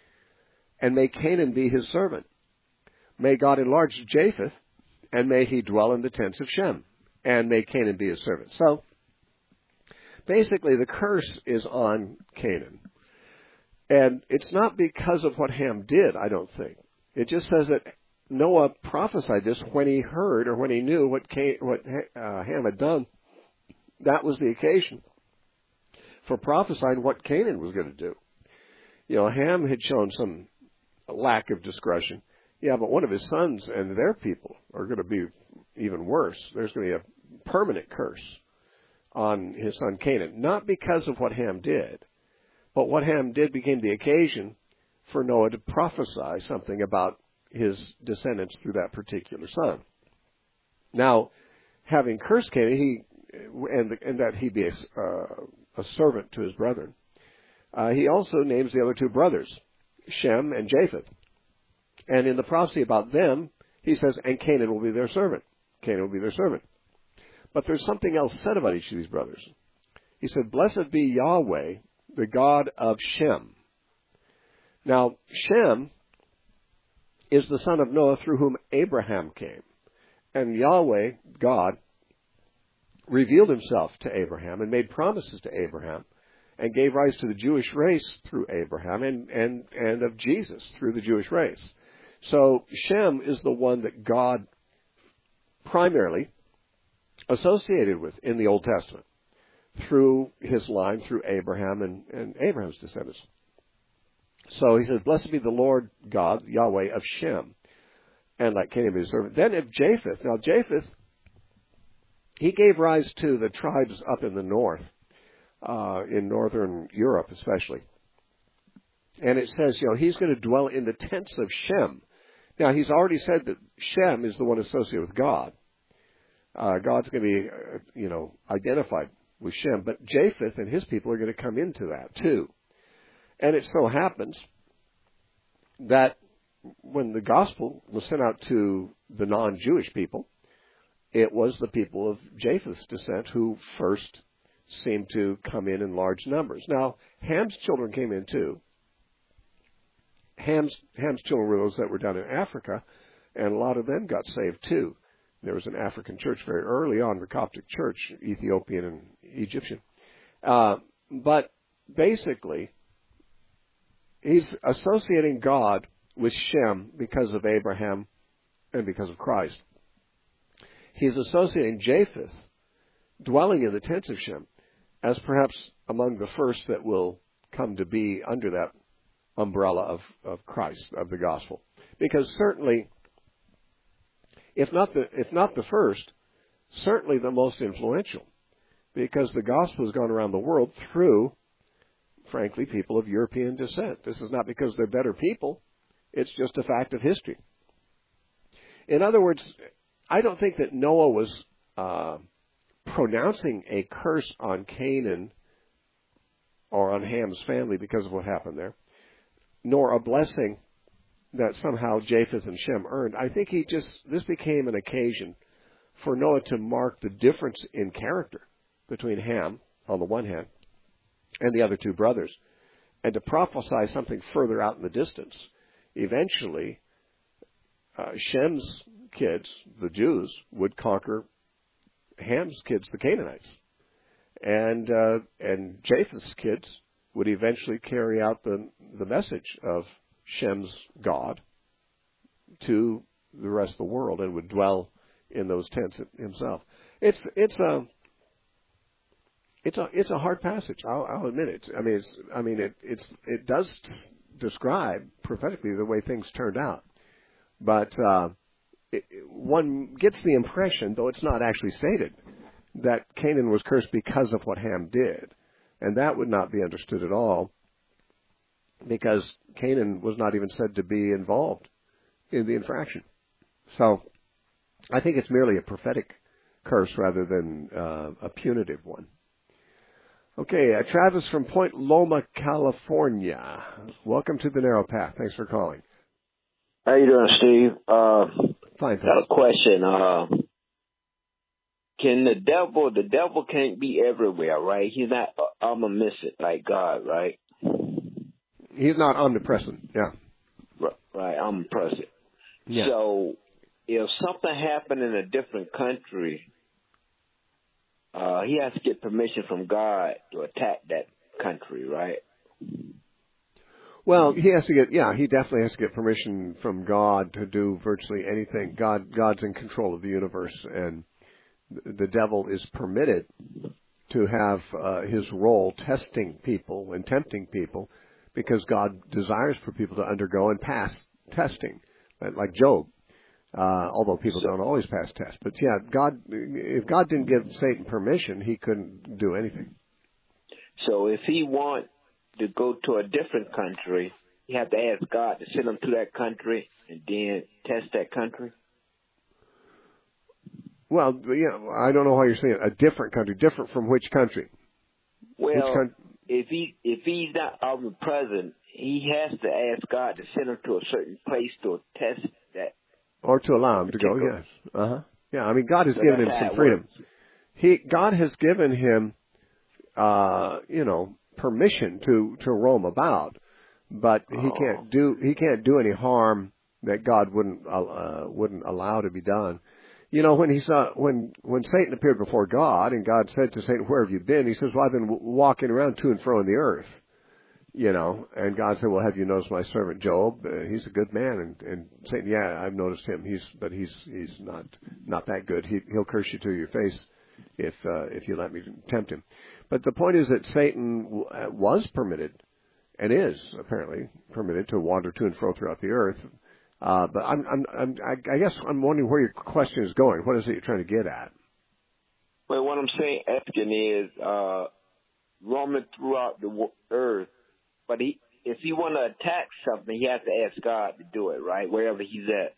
and may Canaan be his servant. May God enlarge Japheth, and may he dwell in the tents of Shem, and may Canaan be his servant. So, basically, the curse is on Canaan. And it's not because of what Ham did, I don't think. It just says that Noah prophesied this when he heard or when he knew what, Can- what uh, Ham had done. That was the occasion for prophesying what Canaan was going to do. You know, Ham had shown some lack of discretion. Yeah, but one of his sons and their people are going to be even worse. There's going to be a permanent curse on his son Canaan, not because of what Ham did, but what Ham did became the occasion for Noah to prophesy something about his descendants through that particular son. Now, having cursed Canaan, he and, and that he be a, uh, a servant to his brethren, uh, he also names the other two brothers, Shem and Japheth. And in the prophecy about them, he says, and Canaan will be their servant. Canaan will be their servant. But there's something else said about each of these brothers. He said, blessed be Yahweh, the God of Shem. Now, Shem is the son of Noah through whom Abraham came. And Yahweh, God, revealed himself to Abraham and made promises to Abraham and gave rise to the Jewish race through Abraham and, and, and of Jesus through the Jewish race. So Shem is the one that God primarily associated with in the Old Testament through his line, through Abraham and, and Abraham's descendants. So he says, blessed be the Lord God, Yahweh of Shem, and let Canaan be his servant. Then of Japheth. Now Japheth, he gave rise to the tribes up in the north, uh, in northern Europe especially. And it says, you know, he's going to dwell in the tents of Shem. Now, he's already said that Shem is the one associated with God. Uh, God's going to be, uh, you know, identified with Shem. But Japheth and his people are going to come into that, too. And it so happens that when the gospel was sent out to the non-Jewish people, it was the people of Japheth's descent who first seemed to come in in large numbers. Now, Ham's children came in too. Ham's, Ham's children were those that were down in Africa, and a lot of them got saved too. There was an African church very early on, the Coptic church, Ethiopian and Egyptian. Uh, but basically, he's associating God with Shem because of Abraham and because of Christ. He's associating Japheth, dwelling in the tents of Shem, as perhaps among the first that will come to be under that umbrella of, of Christ, of the gospel. Because certainly, if not the if not the first, certainly the most influential. Because the gospel has gone around the world through, frankly, people of European descent. This is not because they're better people. It's just a fact of history. In other words, I don't think that Noah was uh, pronouncing a curse on Canaan or on Ham's family because of what happened there, nor a blessing that somehow Japheth and Shem earned. I think he just, this became an occasion for Noah to mark the difference in character between Ham, on the one hand, and the other two brothers, and to prophesy something further out in the distance. Eventually, uh, Shem's kids, the Jews, would conquer Ham's kids, the Canaanites. And uh, and Japheth's kids would eventually carry out the the message of Shem's God to the rest of the world and would dwell in those tents himself. It's it's a it's a it's a hard passage. I'll, I'll admit it. I mean, it's I mean it it's it does describe prophetically the way things turned out, but uh, it, one gets the impression, though it's not actually stated, that Canaan was cursed because of what Ham did, and that would not be understood at all, because Canaan was not even said to be involved in the infraction. So I think it's merely a prophetic curse rather than uh, a punitive one. Okay, uh, Travis from Point Loma, California. Welcome to the Narrow Path. Thanks for calling. How you doing, Steve? Uh, Fine, got a question. Uh, can the devil, the devil can't be everywhere, right? He's not uh, omniscient like God, right? He's not omnipresent, yeah. Right, right, omnipresent. Yeah. So if something happened in a different country, uh, he has to get permission from God to attack that country, right? Well, he has to get, yeah, he definitely has to get permission from God to do virtually anything. God, God's in control of the universe, and the devil is permitted to have uh, his role testing people and tempting people, because God desires for people to undergo and pass testing, like Job. Uh, although people don't always pass tests. But yeah, God, if God didn't give Satan permission, he couldn't do anything. So if he wants to go to a different country, you have to ask God to send him to that country and then test that country? Well, yeah, I don't know how you're saying it. A different country. Different from which country? Well, which country? if he if he's not omnipresent, he has to ask God to send him to a certain place to test that. Or to allow him to go, yes. Uh-huh. Yeah, I mean, God has So given him that's some how it freedom. works. He, God has given him, uh, you know, permission to, to roam about, but he Oh. can't do, he can't do any harm that God wouldn't, uh, wouldn't allow to be done. You know, when he saw, when, when Satan appeared before God and God said to Satan, "Where have you been?" He says, "Well, I've been w- walking around to and fro in the earth." You know, and God said, "Well, have you noticed my servant Job? Uh, he's a good man." And, and Satan, "Yeah, I've noticed him. He's, but he's, he's not, not that good. He, he'll curse you to your face if, uh, if you let me tempt him." But the point is that Satan w- was permitted, and is apparently permitted, to wander to and fro throughout the earth. Uh, but I'm, I'm, I'm, I I guess I'm wondering where your question is going. What is it you're trying to get at? Well, what I'm saying, asking is, uh, roaming throughout the wo- earth, but he, if he want to attack something, he has to ask God to do it, right? Wherever he's at.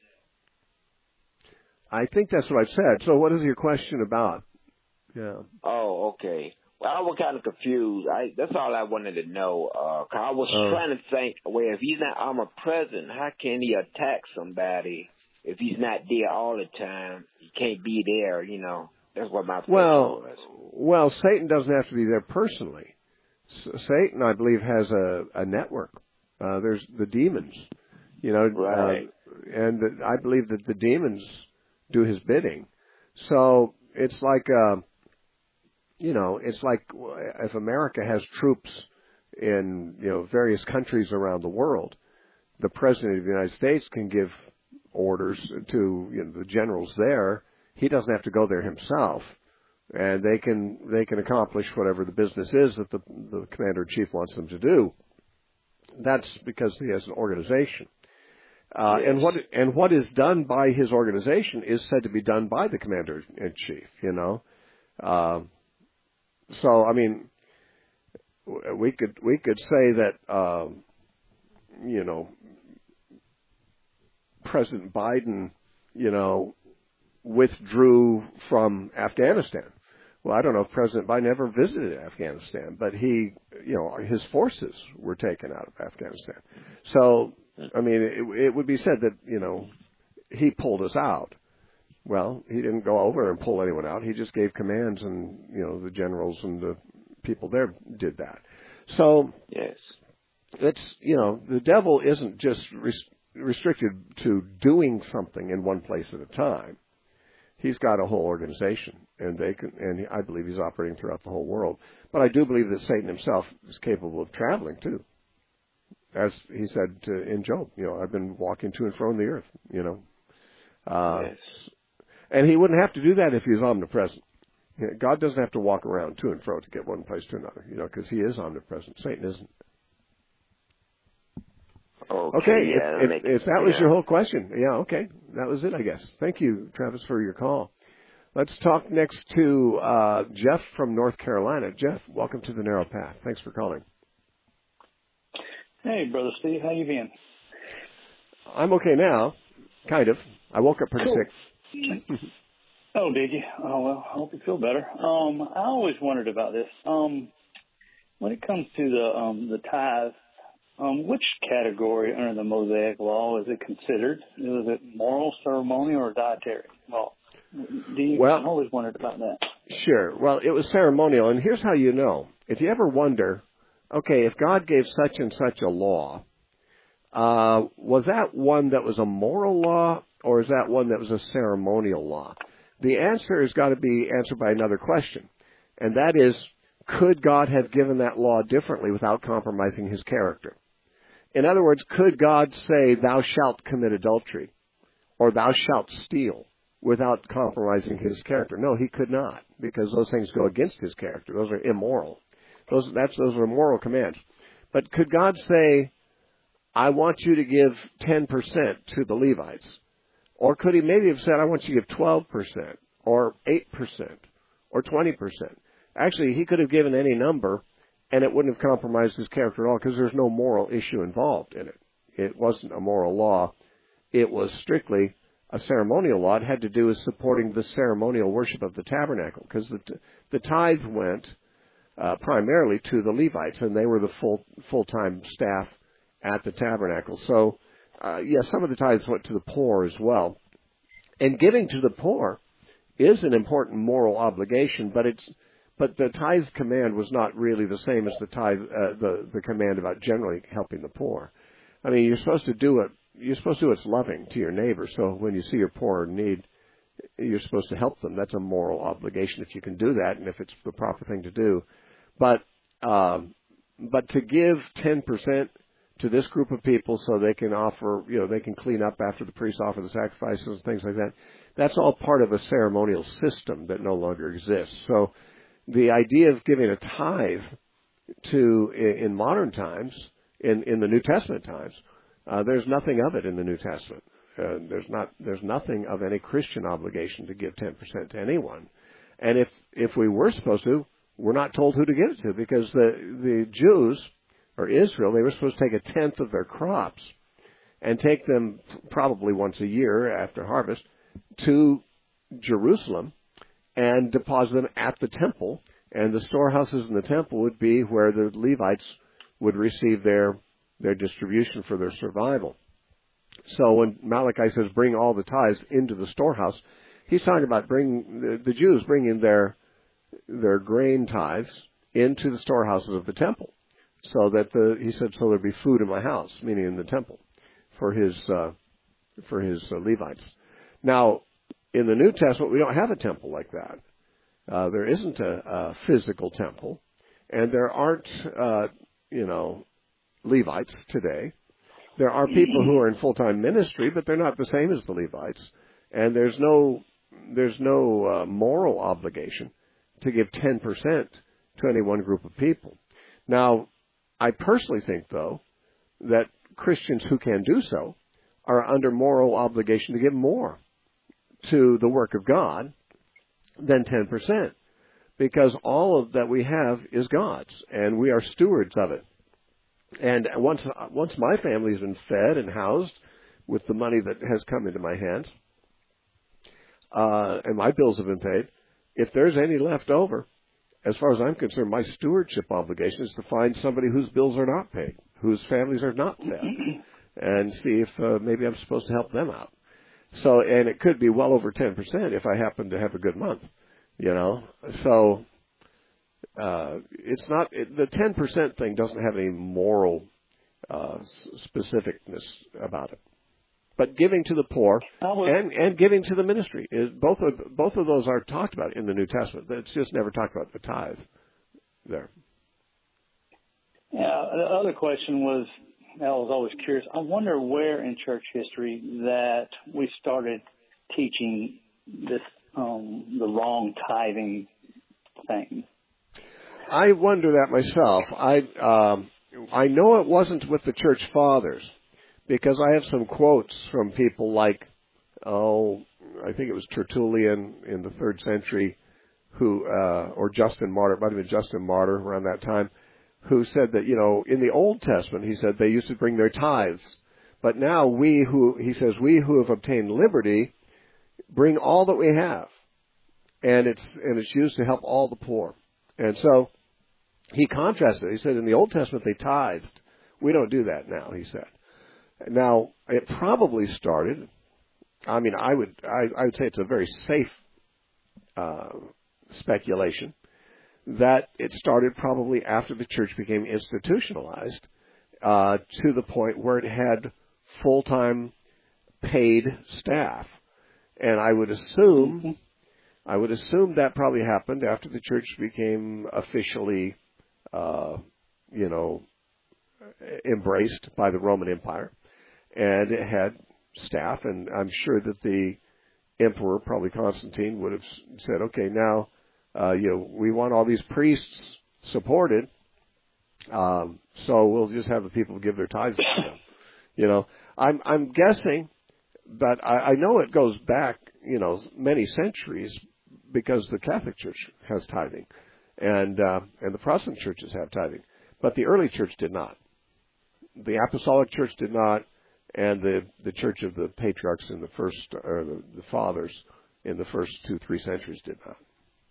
I think that's what I've said. So what is your question about? Yeah. Oh, okay. Well, I was kind of confused. I, that's all I wanted to know. Uh, 'cause I was uh, trying to think, well, if he's not omnipresent, how can he attack somebody if he's not there all the time? He can't be there, you know. That's what my question well, was. Well, Satan doesn't have to be there personally. S- Satan, I believe, has a, a network. Uh, there's the demons, you know, right. uh, and the, I believe that the demons do his bidding. So it's like... Uh, You know, it's like if America has troops in, you know, various countries around the world, the President of the United States can give orders to, you know, the generals there. He doesn't have to go there himself, and they can they can accomplish whatever the business is that the, the Commander-in-Chief wants them to do. That's because he has an organization. Uh, yes. and what and what is done by his organization is said to be done by the Commander-in-Chief, you know. Uh, So, I mean, we could we could say that, uh, you know, President Biden, you know, withdrew from Afghanistan. Well, I don't know if President Biden ever visited Afghanistan, but he, you know, his forces were taken out of Afghanistan. So, I mean, it, it would be said that, you know, he pulled us out. Well, he didn't go over and pull anyone out. He just gave commands, and, you know, the generals and the people there did that. So, yes, it's, you know, the devil isn't just res- restricted to doing something in one place at a time. He's got a whole organization, and they can, and I believe he's operating throughout the whole world. But I do believe that Satan himself is capable of traveling too, as he said to, in Job. You know, I've been walking to and fro in the earth. You know. Uh, yes. And he wouldn't have to do that if he was omnipresent. God doesn't have to walk around to and fro to get one place to another, you know, because he is omnipresent. Satan isn't. Okay, okay yeah, if, if, if that was yeah. your whole question, yeah, okay. That was it, I guess. Thank you, Travis, for your call. Let's talk next to uh, Jeff from North Carolina. Jeff, welcome to the Narrow Path. Thanks for calling. Hey, Brother Steve. How you been? I'm okay now, kind of. I woke up pretty cool. sick. Oh, did you? Oh, well, I hope you feel better. Um, I always wondered about this. Um, when it comes to the um, the tithe, um, which category under the Mosaic Law is it considered? Is it moral, ceremonial, or dietary law? Do you, well, I always wondered about that. Sure. Well, it was ceremonial, and here's how you know. If you ever wonder, okay, if God gave such and such a law, uh, was that one that was a moral law, or is that one that was a ceremonial law? The answer has got to be answered by another question, and that is, could God have given that law differently without compromising his character? In other words, could God say, thou shalt commit adultery, or thou shalt steal, without compromising his character? No, he could not, because those things go against his character. Those are immoral. Those, that's, those are moral commands. But could God say, I want you to give ten percent to the Levites? Or could he maybe have said, I want you to give twelve percent, or eight percent, or twenty percent? Actually, he could have given any number, and it wouldn't have compromised his character at all, because there's no moral issue involved in it. It wasn't a moral law. It was strictly a ceremonial law. It had to do with supporting the ceremonial worship of the tabernacle, because the, the tithe went uh, primarily to the Levites, and they were the full full-time staff at the tabernacle. So, uh, yes, yeah, some of the tithes went to the poor as well. And giving to the poor is an important moral obligation, but it's but the tithe command was not really the same as the tithe uh, the the command about generally helping the poor. I mean, you're supposed to do it. You're supposed to do what's loving to your neighbor. So when you see your poor in need, you're supposed to help them. That's a moral obligation if you can do that and if it's the proper thing to do. But um, but to give ten percent to this group of people so they can offer, you know, they can clean up after the priests offer the sacrifices and things like that, that's all part of a ceremonial system that no longer exists. So the idea of giving a tithe to, in modern times, in, in the New Testament times, uh, there's nothing of it in the New Testament. Uh, there's not, there's nothing of any Christian obligation to give ten percent to anyone. And if, if we were supposed to, we're not told who to give it to, because the, the Jews, or Israel, they were supposed to take a tenth of their crops and take them probably once a year after harvest to Jerusalem and deposit them at the temple and the storehouses in the temple would be where the Levites would receive their their distribution for their survival. So when Malachi says, bring all the tithes into the storehouse, he's talking about bringing the, the Jews bringing their their grain tithes into the storehouses of the temple, so that the he said, so there'd be food in my house, meaning in the temple, for his uh, for his uh, Levites. Now, in the New Testament, we don't have a temple like that. Uh, there isn't a, a physical temple, and there aren't, uh, you know, Levites today. There are people who are in full-time ministry, but they're not the same as the Levites. And there's no there's no uh, moral obligation to give ten percent to any one group of people. Now, I personally think, though, that Christians who can do so are under moral obligation to give more to the work of God than ten percent, because all of that we have is God's, and we are stewards of it. And once once my family's been fed and housed with the money that has come into my hands, uh, and my bills have been paid, if there's any left over, as far as I'm concerned, my stewardship obligation is to find somebody whose bills are not paid, whose families are not fed, and see if uh, maybe I'm supposed to help them out. So, and it could be well over ten percent if I happen to have a good month, you know. So, uh, it's not, it, the ten percent thing doesn't have any moral uh, specificness about it. But giving to the poor and, and giving to the ministry, is both of both of those are talked about in the New Testament. It's just never talked about the tithe there. Yeah, the other question was, I was always curious, I wonder where in church history that we started teaching this, um, the wrong tithing thing. I wonder that myself. I um, I know it wasn't with the church fathers, because I have some quotes from people like, oh, I think it was Tertullian in the third century, who uh, or Justin Martyr, it might have been Justin Martyr around that time, who said that, you know, in the Old Testament, he said they used to bring their tithes. But now we who, he says, we who have obtained liberty bring all that we have. And it's, and it's used to help all the poor. And so he contrasted it. He said in the Old Testament they tithed. We don't do that now, he said. Now, it probably started, I mean, I would, I, I would say it's a very safe uh, speculation, that it started probably after the church became institutionalized uh, to the point where it had full-time paid staff. And I would assume, I would assume that probably happened after the church became officially, uh, you know, embraced by the Roman Empire. And it had staff, and I'm sure that the emperor, probably Constantine, would have said, okay, now, Uh, you know, we want all these priests supported, um, so we'll just have the people give their tithes to them. You know, I'm I'm guessing, but I, I know it goes back, you know, many centuries, because the Catholic Church has tithing, and uh, and the Protestant churches have tithing, but the early church did not. The Apostolic Church did not, and the the Church of the Patriarchs in the first, or the, the Fathers in the first two three centuries did not.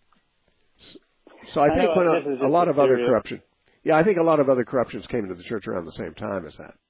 So I think I when a, a lot of other corruption, yeah, I think a lot of other corruptions came into the church around the same time as that.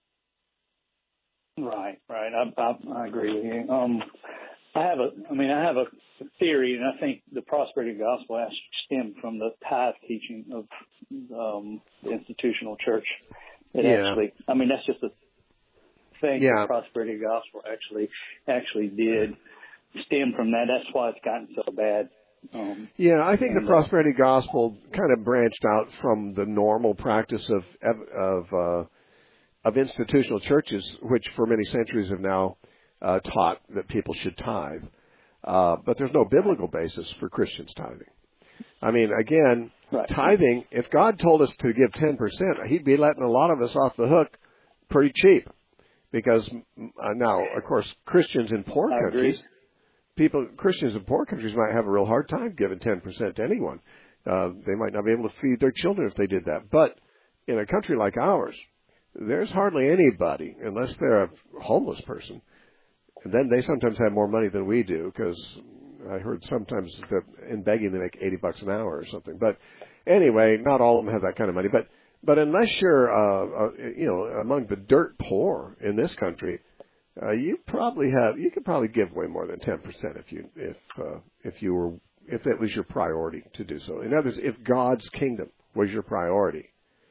Right, right. I, I, I agree with you. Um, I have a, I mean, I have a theory, and I think the prosperity gospel actually stemmed from the tithe teaching of um, the institutional church. It yeah. actually, I mean, that's just a thing. Yeah. The prosperity gospel actually actually did stem from that. That's why it's gotten so bad. Um, yeah, I think and, the prosperity gospel kind of branched out from the normal practice of of uh, of institutional churches, which for many centuries have now uh, taught that people should tithe. Uh, but there's no biblical basis for Christians tithing. I mean, again, right. tithing, if God told us to give ten percent, he'd be letting a lot of us off the hook pretty cheap. Because uh, now, of course, Christians in poor I countries... Agree. People, Christians in poor countries might have a real hard time giving ten percent to anyone. Uh, they might not be able to feed their children if they did that. But in a country like ours, there's hardly anybody, unless they're a homeless person. And then they sometimes have more money than we do, because I heard sometimes that in begging they make eighty bucks an hour or something. But anyway, not all of them have that kind of money. But but unless you're uh, uh, you know among the dirt poor in this country, uh, you probably have you could probably give away more than ten percent if you if uh, if you were if it was your priority to do so. In other words, if God's kingdom was your priority,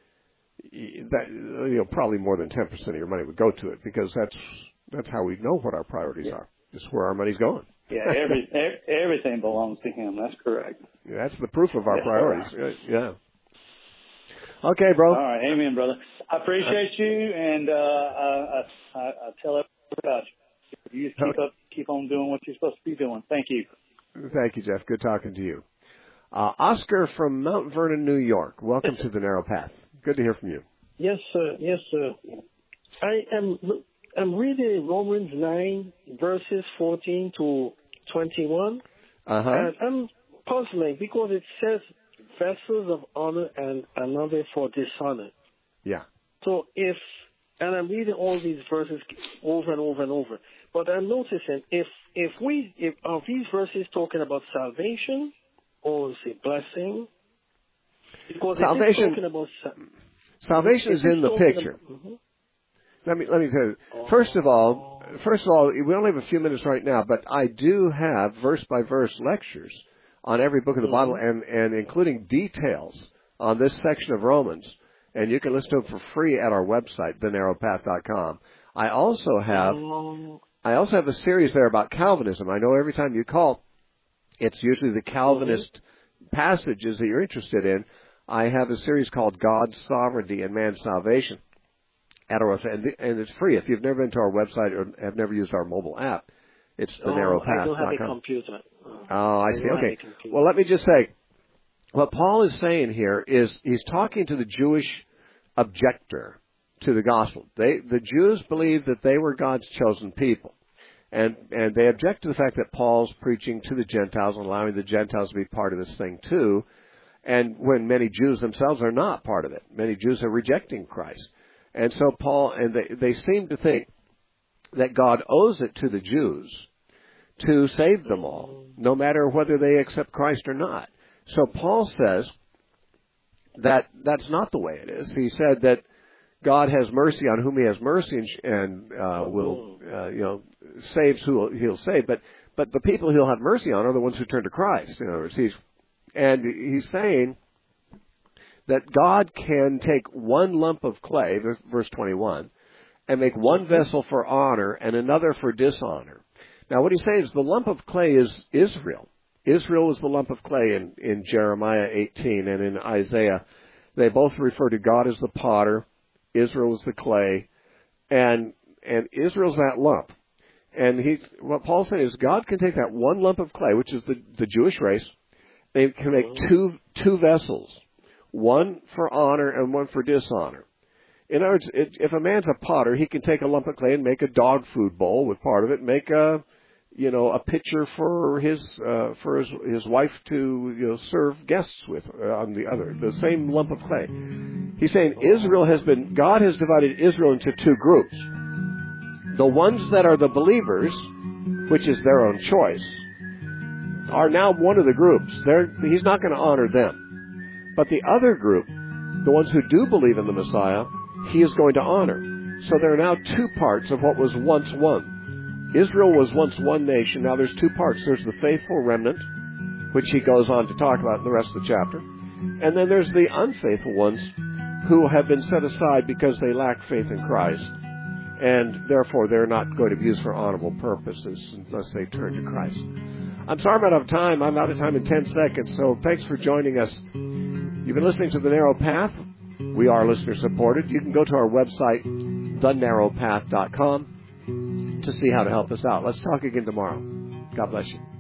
that you know probably more than ten percent of your money would go to it, because that's that's how we know what our priorities yeah. are. Just where our money's going. Yeah, every, everything belongs to Him. That's correct. Yeah, that's the proof of our yeah. priorities. Yeah. Okay, bro. All right, amen, brother. I appreciate you, and uh, I, I, I tell everybody about you. You just keep up, keep on doing what you're supposed to be doing. Thank you. Thank you, Jeff. Good talking to you. Uh, Oscar from Mount Vernon, New York. Welcome to the Narrow Path. Good to hear from you. Yes, sir. Yes, sir. I am. I'm reading Romans nine, verses fourteen to twenty-one. Uh-huh. And I'm puzzling because it says vessels of honor and another for dishonor. Yeah. So if, and I'm reading all these verses over and over and over, but I'm noticing if, if we, if, are these verses talking about salvation or is it blessing? Because salvation, talking about, salvation is in the picture. About, mm-hmm. Let me let me tell you. First of all, first of all, we only have a few minutes right now, but I do have verse by verse lectures on every book of the Bible, and, and including details on this section of Romans, and you can listen to them for free at our website, the narrow path dot com. I also have I also have a series there about Calvinism. I know every time you call, it's usually the Calvinist passages that you're interested in. I have a series called God's Sovereignty and Man's Salvation. At our website, and it's free. If you've never been to our website or have never used our mobile app, it's the narrow path dot com. I don't have a computer. Oh, I see. Okay. Well, let me just say, what Paul is saying here is he's talking to the Jewish objector to the gospel. They, the Jews believed that they were God's chosen people, and and they object to the fact that Paul's preaching to the Gentiles and allowing the Gentiles to be part of this thing too, and when many Jews themselves are not part of it. Many Jews are rejecting Christ. And so Paul, and they, they seem to think that God owes it to the Jews to save them all, no matter whether they accept Christ or not. So Paul says that that's not the way it is. He said that God has mercy on whom He has mercy, and, and uh, will, uh, you know, saves who He'll save. But but the people He'll have mercy on are the ones who turn to Christ. In other words, he's and he's saying that God can take one lump of clay, verse twenty-one, and make one vessel for honor and another for dishonor. Now, what he's saying is the lump of clay is Israel. Israel was the lump of clay in, in Jeremiah eighteen, and in Isaiah. They both refer to God as the potter, Israel is the clay, and and Israel's that lump. And he, what Paul's saying is God can take that one lump of clay, which is the, the Jewish race, they can make two two vessels. One for honor and one for dishonor. In other words, if a man's a potter, he can take a lump of clay and make a dog food bowl with part of it, make a, you know, a pitcher for his uh, for his, his wife to you know serve guests with uh, on the other, the same lump of clay. He's saying Israel has been, God has divided Israel into two groups. The ones that are the believers, which is their own choice, are now one of the groups. They're, he's not going to honor them. But the other group, the ones who do believe in the Messiah, He is going to honor. So there are now two parts of what was once one. Israel was once one nation. Now there's two parts. There's the faithful remnant, which he goes on to talk about in the rest of the chapter. And then there's the unfaithful ones who have been set aside because they lack faith in Christ. And therefore they're not going to be used for honorable purposes unless they turn to Christ. I'm sorry I'm out of time. I'm out of time in ten seconds. So thanks for joining us. You've been listening to The Narrow Path. We are listener supported. You can go to our website, the narrow path dot com, to see how to help us out. Let's talk again tomorrow. God bless you.